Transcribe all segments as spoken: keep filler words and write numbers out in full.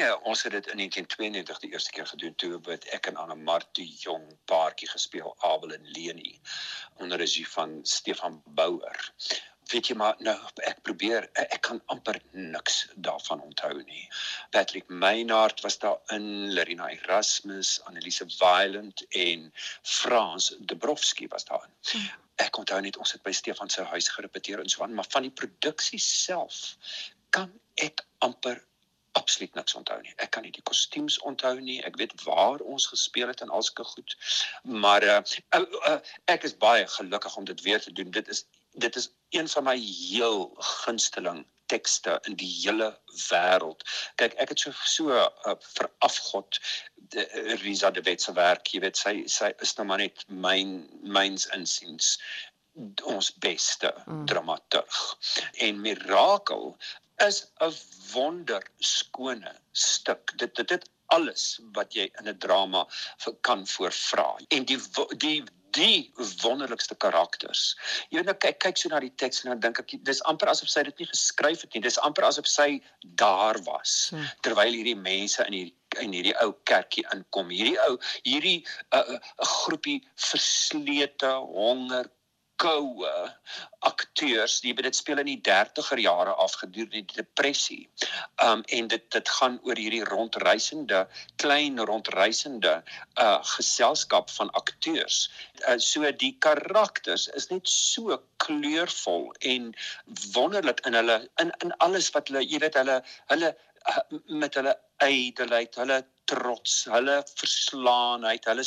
Nee, ons het dit in negentien tweeënnegentig die eerste keer gedoen, toe het ek en Annemar die jong paartjie gespeel, Abel en Leni, onder regie van Stefan Bouwer. Weet jy maar, nou, ek probeer, ek kan amper niks daarvan onthou nie. Patrick Meinhardt was daarin, Larina Erasmus, Anneliese Violent en Frans Dabrowski was daarin. Hmm. Ek onthou net, ons het by Stefan se huis gerepeteer en so aan, maar van die produksie self kan ek amper absoluut niks onthou nie. Ek kan nie die kostuums onthou nie, ek weet waar ons gespeel het en al sulke goed, maar uh, uh, uh, ek is baie gelukkig om dit weer te doen. Dit is Dit is een van my heel gunsteling tekste in die hele wêreld. Kyk, ek het so so uh, verafgod de, uh, Risa de Wet se werk, jy weet, sy sy is nou maar net myn myns insiens ons beste mm. dramaturg. En Mirakel is 'n wonderskone stuk. Dit dit dit alles wat jy in 'n drama kan voorvra. En die die die wonderlikste karakters. Jy weet nou, kyk, kyk so na die teks en dan dink ek, dis amper asof sy dit nie geskryf het nie, dis amper asof sy daar was, hmm. terwyl hierdie mense in hierdie in hierdie ou kerkie inkom, hierdie ou, hierdie uh, groepie verslete, honger, koue akteurs, die dit speel in die dertiger jare af gedurende die depressie. Um, en dit dit gaan oor hierdie rondreisende, klein rondreisende uh, geselskap van akteurs. Uh, so die karakters is net so kleurvol en wonderlik in hulle in in alles wat hulle, jy weet, hulle hulle met hulle ydelheid, hulle trots, hulle verslaanheid, hulle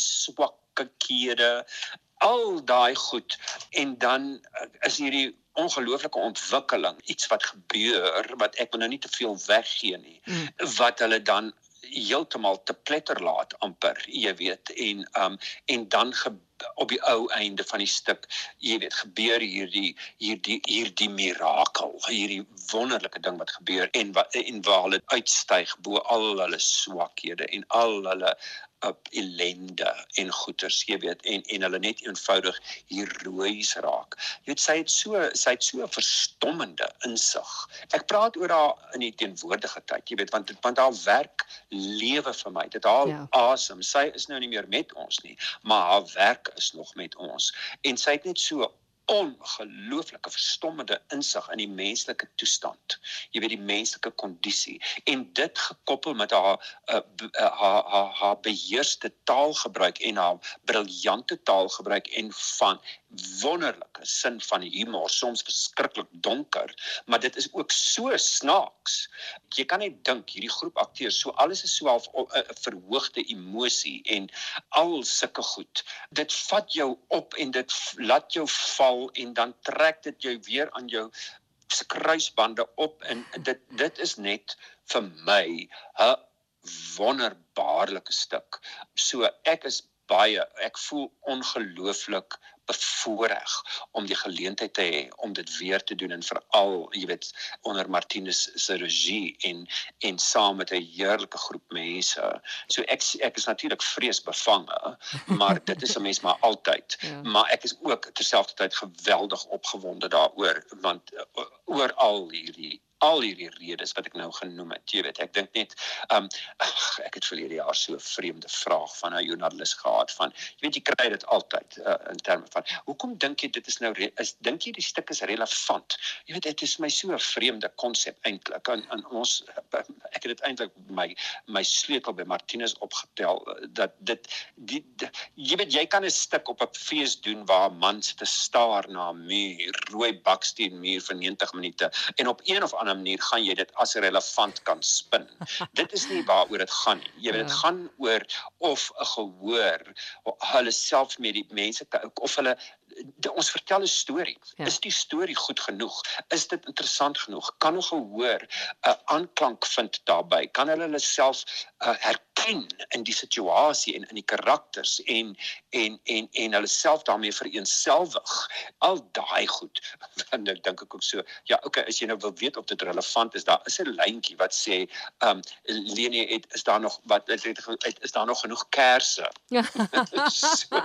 swakkehede, al daai goed, en dan is hierdie ongelooflike ontwikkeling, iets wat gebeur, wat ek wil nou nie te veel weggee nie, mm. wat hulle dan heeltemal te pletter laat amper, jy weet, en um, en dan ge, op die ou einde van die stuk, jy weet, gebeur hierdie hierdie hierdie mirakel, hierdie wonderlike ding wat gebeur, en wat en waar hulle uitstyg bo al hulle swakhede en al hulle op ellende en goeters, jy weet, en en hulle net eenvoudig heroïs raak. Jy weet, sy het so sy het so 'n verstommende insig. Ek praat oor haar in die teenwoordige tyd, jy weet, want want haar werk lewe vir my. Dit haal ja. asem. Sy is nou nie meer met ons nie, maar haar werk is nog met ons. En sy het net so ongelooflike verstommende insig in die menslike toestand. Jy weet, die menslike kondisie. En dit gekoppel met haar, uh, haar, haar, haar beheerste taalgebruik en haar briljante taalgebruik en van wonderlike sin van humor, soms verskriklik donker, maar dit is ook so snaaks. Jy kan net dink, hierdie groep akteurs, so alles is so half 'n verhoogde emosie en al sulke goed. Dit vat jou op en dit laat jou val en dan trek dit jou weer aan jou kruisbande op en dit dit is net vir my 'n wonderbaarlike stuk. So ek is baie, ek voel ongelooflik bevoorreg om die geleentheid te hê om dit weer te doen en veral, jy weet, onder Martinus se regie en en saam met 'n heerlike groep mense. So ek ek is natuurlik vreesbevange, maar dit is 'n mens maar altyd. Ja. Maar ek is ook terselfdertyd geweldig opgewonde daaroor, want uh, oor al hierdie al hierdie redes wat ek nou genoem het, jy weet, ek dink net, um, ach, ek het verlede jaar so 'n vreemde vraag van 'n joernalis gehad, van, jy weet, jy kry dit altyd, uh, in terme van, hoekom dink jy dit is nou, is, dink jy die stuk is relevant? Jy weet, dit is my so 'n vreemde konsep eintlik, en, en ons, ek het dit eintlik my, my sleutel by Martinus opgetel, dat dit, die, die, jy weet, jy kan 'n stuk op 'n fees doen, waar 'n man sit te staar na 'n muur, rooi baksteen muur vir negentig minute, en op een of ander manier gaan jy dit as relevant kan spin. Dit is nie waaroor dit gaan nie. Jy weet, dit gaan oor of 'n gehoor, hulle self met die mense, of hulle, de, ons vertel 'n storie. Ja. Is die storie goed genoeg? Is dit interessant genoeg? Kan 'n gehoor 'n uh, aanklank vind daarbey? Kan hulle hulle self uh, herken in die situasie en in die karakters en en en en hulle self daarmee vereenselwig? Al daai goed. En nou dink ek ook so, ja, okay, as jy nou wil weet of dit relevant is, daar is 'n lyntjie wat sê, um, Leni, het, is daar nog wat het, het, is daar nog genoeg kersse? Ja. So,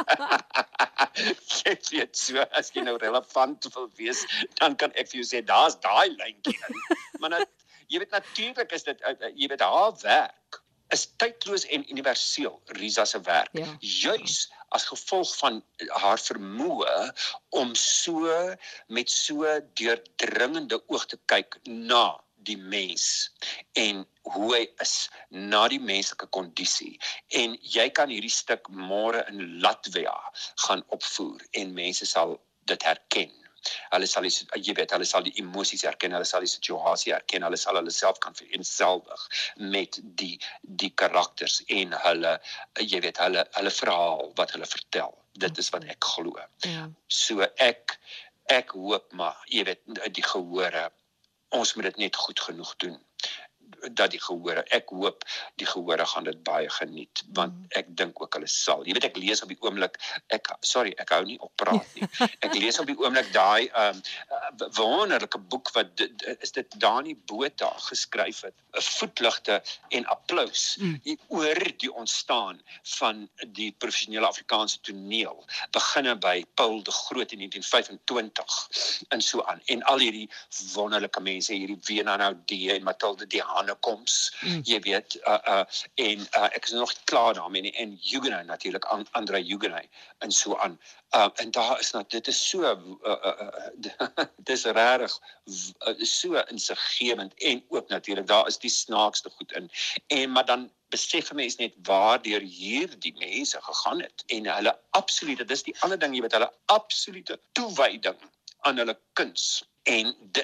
jy weet, so, as jy nou relevant wil wees, dan kan ek vir jou sê, daar's daai lyntjie in. Maar nou, jy weet natuurlik is dit, uh, uh, jy weet haar werk is tydloos en universeel, Risa se werk. Ja. Juis as gevolg van haar vermoë om so met so deurdringende oog te kyk na die mens en hoe hy is, na die menslike kondisie. En jy kan hierdie stuk môre in Latvia gaan opvoer en mense sal dit herken. Hulle sal die, jy weet, hulle sal die emosies herken, hulle sal die situasie herken, hulle sal hulle self kan vereenselwig met die die karakters en hulle, jy weet, hulle hulle verhaal wat hulle vertel. Dit is wat ek glo. Ja. So ek ek hoop maar, jy weet, die gehore, ons moet dit net goed genoeg doen. Dat die gehore, ek hoop die gehore gaan dit baie geniet, want ek dink ook hulle sal. Jy weet, ek lees op die oomblik, ek sorry, ek hou nie op praat nie. Ek lees op die oomblik daai um, wonderlike boek wat is dit Dani Botha geskryf het, Voetligte en Applous, Mm. oor die ontstaan van die professionele Afrikaanse toneel, beginne by Paul de Groot in negentien vyf en twintig en so aan, en al hierdie wonderlike mense, hierdie Wena Naudé en Mathilde die Hanekoms, Mm. jy weet, uh, uh, en uh, ek is nog klaar daarmee nie, en Huguenot natuurlik, André Huguenot, en so aan. Uh, en daar is nou, dit is so, uh, uh, dit is regtig uh, so insiggewend, en ook natuurlik, daar is die snaakste goed in, en maar dan besef 'n mens net waardeur hierdie mense gegaan het, en hulle absoluut, dit is die ander ding, jy weet, hulle absolute toewyding aan hulle kuns. En de,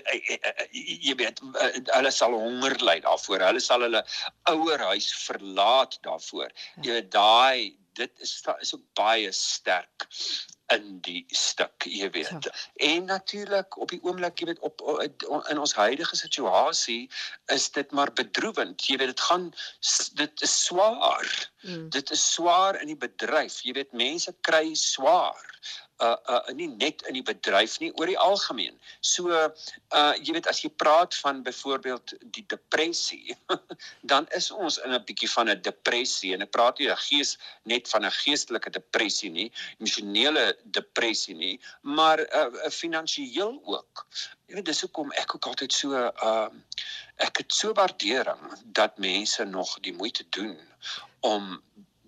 jy weet, hulle sal honger ly daarvoor, hulle sal hulle ouerhuis verlaat daarvoor. Jy weet, daai, dit is, is ook baie sterk in die stuk, jy weet. Ja. En natuurlik op die oomblik, jy weet, op, in ons huidige situasie is dit maar bedroewend. Jy weet, dit gaan, dit is swaar. Mm. Dit is swaar in die bedryf. Jy weet, mense kry swaar. Uh, uh, nie net in die bedryf nie, oor die algemeen. So, uh, jy weet, as jy praat van byvoorbeeld die depressie, dan is ons in 'n bietjie van 'n depressie, en ek praat nie 'n gees, net van 'n geestelike depressie nie, emosionele depressie nie, maar uh, finansiëel ook. Jy weet, dis hoekom ek ook altyd so, uh, ek het so waardering, dat mense nog die moeite doen, om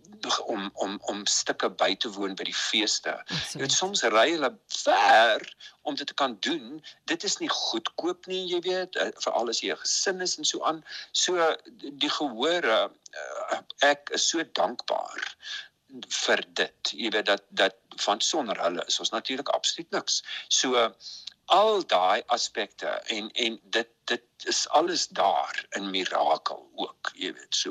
om om om stukke by te woon by die feeste. Jy weet, soms ry hulle ver om dit te kan doen. Dit is nie goedkoop nie, jy weet, veral as jy 'n gesin is en so aan. So die gehore, ek is so dankbaar vir dit. Jy weet, dat dat van sonder hulle is ons natuurlik absoluut niks. So al daai aspekte, en en dit dit is alles daar in Mirakel ook, jy weet, so.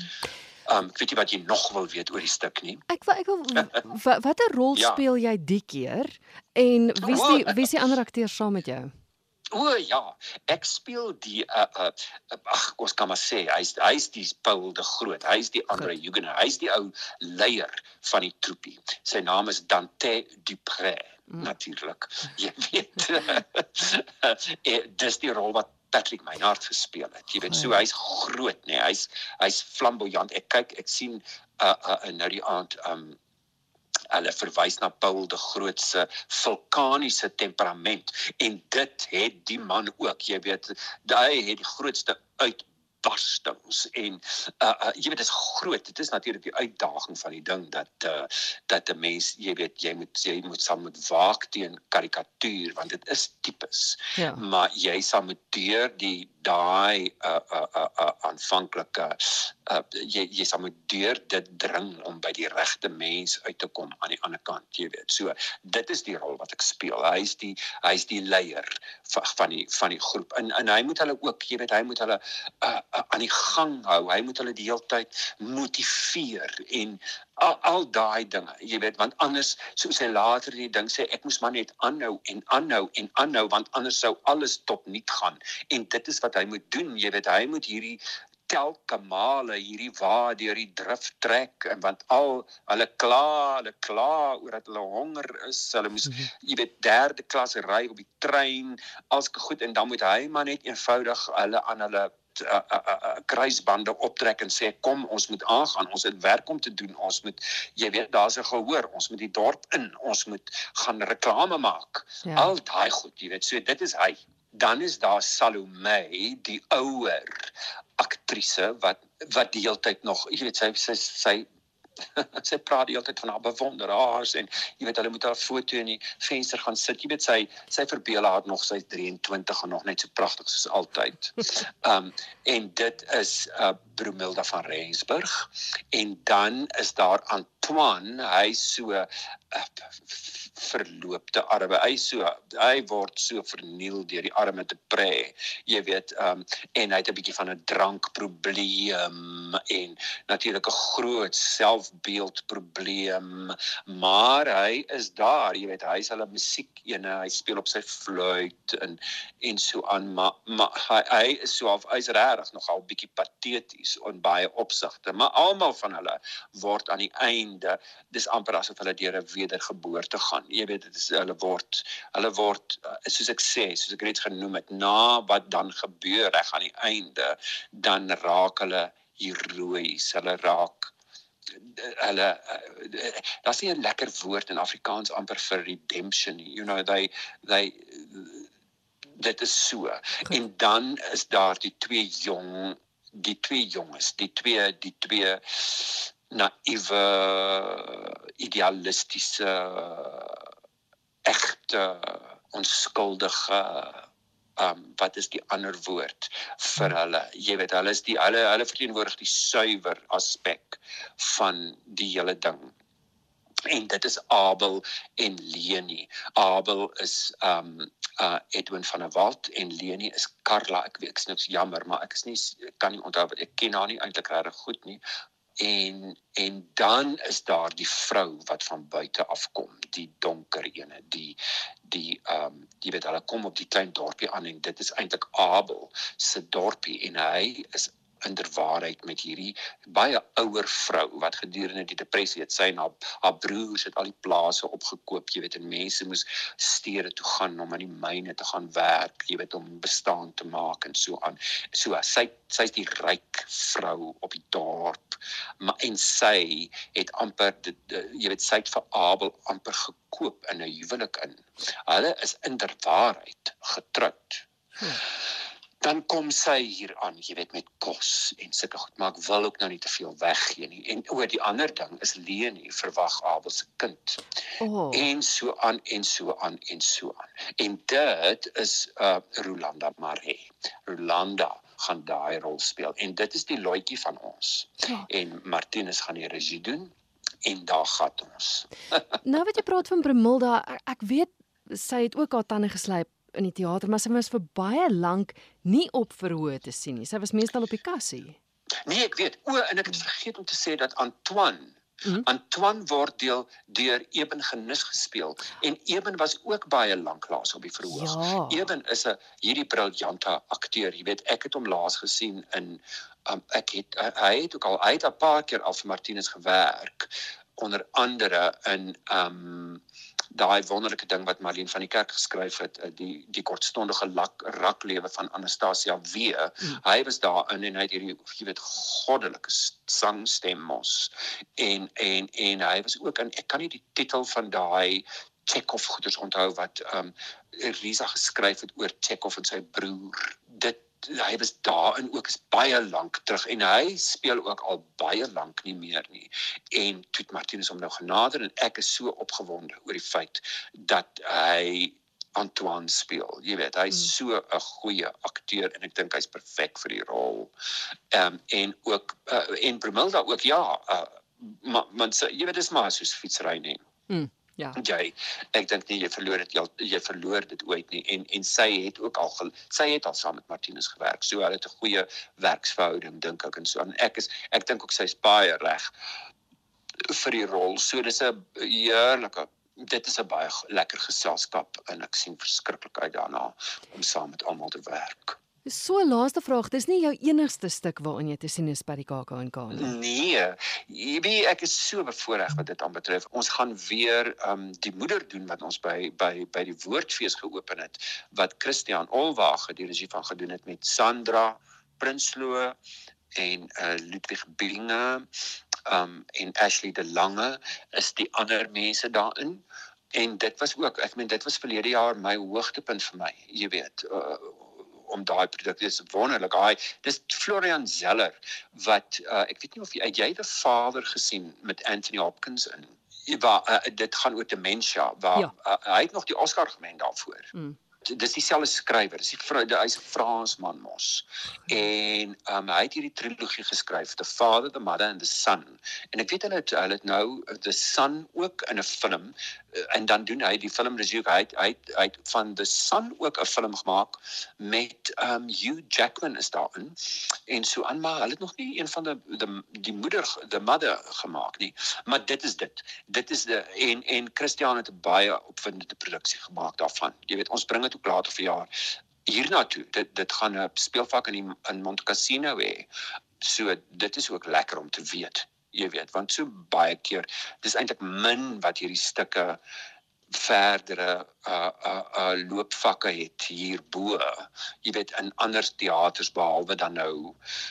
Um, ek weet nie wat jy nog wil weet oor die stuk nie. Ek wil, ek wil watter rol Ja. speel jy die keer? En wie is die wie is die ander akteurs saam met jou? O ja, ek speel die uh, uh, ag, ons kan maar sê, hy's hy's die Paul de Groot, hy's die André Huguenot, hy's die ou leier van die troepie. Sy naam is Dante Dupré, mm. natuurlik. Jy weet, dis die rol wat Patrick Meinhardt gespeel het. Jy weet, so hy's groot, nee, hy's hy's flamboyant. Ek kyk, ek sien uh, uh, nou die aand um hulle verwys na Paul de Groot se vulkaniese temperament, en dit het die man ook, jy weet, hy het die grootste uitbarstings, en uh, uh, jy weet, dit is groot, dit is natuurlik die uitdaging van die ding, dat uh, dat 'n mens, jy weet, jy moet jy moet saam moet waak teen karikatuur, want dit is tipes, Ja. maar jy sal moet deur die daai uh, uh, uh, uh, aanvanklike uh, jy, jy sal moet deur dit dring om by die regte mens uit te kom aan die ander kant, jy weet. So, dit is die rol wat ek speel. Hy is die hy is die leier van, van die van die groep. En en hy moet hulle ook, jy weet, hy moet hulle uh, uh, aan die gang hou. Hy moet hulle die hele tyd motiveer en al, al daai dinge, jy weet, want anders, soos hy later die ding sê, ek moes maar net aanhou en aanhou en aanhou, want anders sou alles tot niet gaan. En dit is wat hy moet doen, jy weet, hy moet hierdie telke male hierdie wa deur die drif trek, en want al hulle kla, hulle kla oor dat hulle honger is, hulle moes, mm-hmm. jy weet, derde klas ry op die trein, als goed, en dan moet hy maar net eenvoudig hulle aan hulle Uh, uh, uh, kruisbande optrek en sê, kom, ons moet aangaan, ons het werk om te doen, ons moet, jy weet, daar's 'n gehoor, ons moet die dorp in, ons moet gaan reklame maak, Ja. al daai goed, jy weet, so dit is hy, dan is daar Salome, die ouer aktrise wat wat die hele tyd nog, jy weet sy sy sy sy praat die hele tyd van haar bewonderaars en jy weet hulle moet haar foto in die venster gaan sit. Jy weet sy sy verbeel haar nog sy is drieëntwintig en nog net so pragtig soos altyd. Um en dit is uh, Bromilda van Rensburg en dan is daar Antoine, hy so uh, verloopte arme. Hy so hy word so verniel deur die arme te pre. Jy weet um en hy het 'n bietjie van 'n drankprobleem en natuurlik 'n groot selfbeeldprobleem, maar hy is daar, jy weet, hy is hulle musiek ene, hy speel op sy fluit en en so aan, maar, maar hy, hy is so half, hy is regtig nogal bietjie pateties in baie opsigte, maar almal van hulle word aan die einde, dis amper asof hulle deur 'n wedergeboorte gaan. Jy weet, dit is hulle word hulle word soos ek sê, soos ek reeds genoem het, na wat dan gebeur reg aan die einde, dan raak hulle heroïs, hulle raak hulle daar's nie 'n lekker woord in Afrikaans amper vir redemption nie. You know, they they dit is so. En dan is daar die twee jong die twee jonges, die twee die twee naïewe, idealistiese, egte, onskuldige, um, wat is die ander woord vir hulle? Jy weet, hulle is die hulle hulle verteenwoordig die suiwer aspek van die hele ding. En dit is Abel en Leni. Abel is um uh, Edwin van der Walt en Leni is Carla. Ek weet, ek is niks jammer, maar ek is nie ek kan nie onthou, ek ken haar nie eintlik regtig goed nie. En en dan is daar die vrou wat van buite afkom, die donker ene, die die ehm um, jy weet hulle kom op die klein dorpie aan en dit is eintlik Abel se dorpie en hy is inderwaarheid met hierdie baie ouer vrou wat gedurende die depressie het sy en haar, haar broers het al die plase opgekoop, jy weet, en mense moes stede toe gaan om in die myne te gaan werk, jy weet, om bestaan te maak en so aan. So sy sy is die ryk vrou op die dorp, maar en sy het amper dit, jy weet, sy het vir Abel amper gekoop in 'n huwelik in. Hulle is inderwaarheid getroud. Hmm. Dan kom sy hier aan, jy weet, met kos en sulke goed, maar ek wil ook nou nie te veel weggee nie. En oor die ander ding is Leni verwag Abel se kind. Oh. En so aan en so aan en so aan. En dit is uh, Rolanda Maree. Rolanda gaan daai rol speel en dit is die loetjie van ons. Ja. En Martinus gaan die regie doen en daar gaan ons. Nou wat jy praat van Bromilda, ek weet sy het ook haar tande geslyp in die teater, maar sy was vir baie lank nie op verhoor te sien nie. Sy was meestal op die kassie. Nee, ek weet. O, en ek het vergeet om te sê dat Antoine, mm-hmm. Antoine word deel deur Eben Genis gespeel en Eben was ook baie lank laas op die verhoog. Ja. Eben is 'n hierdie briljante akteur. Jy weet, ek het hom laas gesien in um, ek het hy het ook al hy het 'n paar keer al vir Martinus gewerk, onder andere in um daai wonderlike ding wat Marlene van die Kerk geskryf het, die die kortstondige lak, raklewe van Anastasia Wee. Mm. Hy was daarin en hy het hierdie, jy weet, goddelike sangstem mos. En en en hy was ook in, ek kan nie die titel van daai Chekhov goeders onthou wat um Risa geskryf het oor Chekhov en sy broer. Dit hy was daarin ook is baie lank terug en hy speel ook al baie lank nie meer nie. En toe het Martinus hom nou genader en ek is so opgewonde oor die feit dat hy Antoine speel. Jy weet, hy is so 'n goeie akteur en ek dink hy's perfek vir die rol. Um, en ook uh, en Bromilda ook ja, uh, maar man, jy weet dis maar soos fietsry nie. Mm. Ja. Jy, ek dink nie jy verloor dit jy, jy verloor dit ooit nie en en sy het ook al ge, sy het al saam met Martinus gewerk. So hulle het 'n goeie werksverhouding dink ek en so. En ek is ek dink ook sy's baie reg vir die rol. So dis 'n heerlike dit is 'n baie lekker geselskap en ek sien verskriklik uit daarna om saam met almal te werk. So laaste vraag, dis nie jou enigste stuk waarin jy te sien is by die K K N K nie. Nee, jy ek is so bevoorreg wat dit aanbetref. Ons gaan weer um, die moeder doen wat ons by by by die Woordfees geopen het, wat Christian Olwage die regie van gedoen het met Sandra Prinsloo en uh, Ludwig Binge um, en Ashley de Lange is die ander mense daarin. en dit was ook, ek meen dit was verlede jaar my hoogtepunt vir my, jy weet, uh, om daai produk, dis wonderlik. Hy, dis Florian Zeller wat uh, ek weet nie of jy het jy The Father gesien met Anthony Hopkins in. Waar uh, dit gaan oor dementia, waar Ja. uh, hy het nog die Oscar gewen daarvoor. Mm. Dis dieselfde skrywer, dis die vrou, hy's 'n Fransman mos. En um, hy het hierdie trilogie geskryf, The Father, The Mother and The Son. En ek weet hulle het, hulle het nou The Son ook in 'n film, en dan doen hy die filmregie, hy het, hy het, hy het van The Son ook 'n film gemaak met um, Hugh Jackman is daarin. En so aan, maar hulle het nog nie een van die die, die moeder, the mother gemaak nie. Maar dit is dit. Dit is de en en Christian het 'n baie opwindende produksie gemaak daarvan. Jy weet, ons bring dit ook later verjaar hiernatoe. Dit dit gaan 'n speelvak in die, in Monte Cassino hê. So dit is ook lekker om te weet. Jy weet, want so baie keer, dis eintlik min wat hierdie stukke verdere uh, uh, uh, loopvakke het hierbo. Jy weet, in ander teaters behalwe dan nou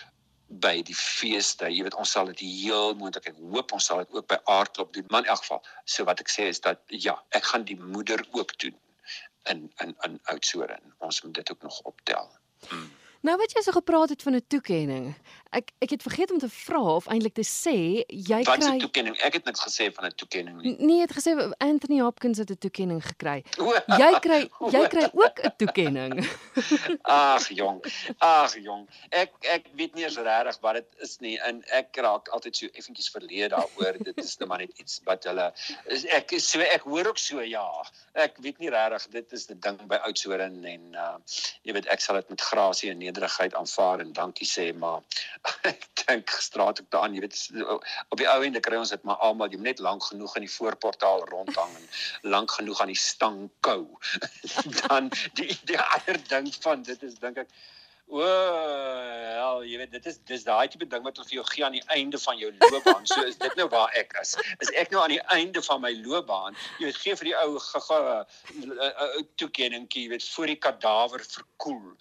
by die feeste, jy weet, ons sal dit heel moontlik, ek hoop ons sal dit ook by Aardklop doen, maar in elk geval, so wat ek sê is dat, ja, ek gaan die moeder ook doen in, in, in Oudtshoorn, ons moet dit ook nog optel. Hmm. Nou wat jy so gepraat het van 'n toekenning. Ek ek het vergeet om te vra of eintlik te sê jy Wat is kry 'n toekenning? Ek het niks gesê van 'n toekenning nie. Nee, jy het gesê Anthony Hopkins het 'n toekenning gekry. O, Jy kry jy kry ook 'n toekenning. Ag jong, ag jong. Ek ek weet nie eens regtig wat dit is nie en ek raak altyd so effentjies verleë daaroor. Dit is net maar net iets wat hulle is ek is so ek hoor ook so ja. Ek weet nie regtig dit is die ding by Oudtshoorn en uh jy weet ek sal dit met grasie en nederigheid aanvaar en dankie sê, maar ek dink gisterand ook daaraan, jy weet op die ou ende kry ons dit maar almal, jy moet net lank genoeg in die voorportaal rondhang en lank genoeg aan die stang kou. Dan die die ander ding van dit is dink ek o, hel, jy weet dit is dis daai tipe ding wat vir jou gee aan die einde van jou loopbaan. So is dit nou waar ek is. Is ek nou aan die einde van my loopbaan? Jy weet gee vir die ou gaga toekenningkie, jy weet voor die kadaver verkoel.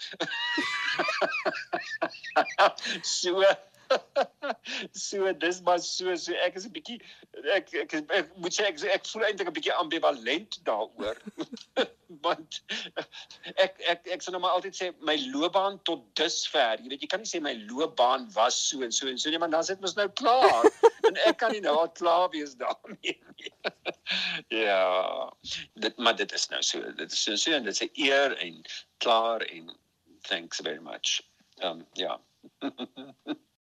so so dis maar so so ek is 'n bietjie ek, ek ek moet sê ek ek voel eintlik 'n bietjie ambivalent daaroor want ek ek ek sal nou maar altyd sê my loopbaan tot dusver, jy weet jy kan nie sê my loopbaan was so en so en so nie, maar dan sit mos nou klaar en ek kan nie nou al klaar wees daarmee nie. Ja, dit maar dit is nou so dit is so, so en dit is 'n eer en klaar en thanks very much. Um ja.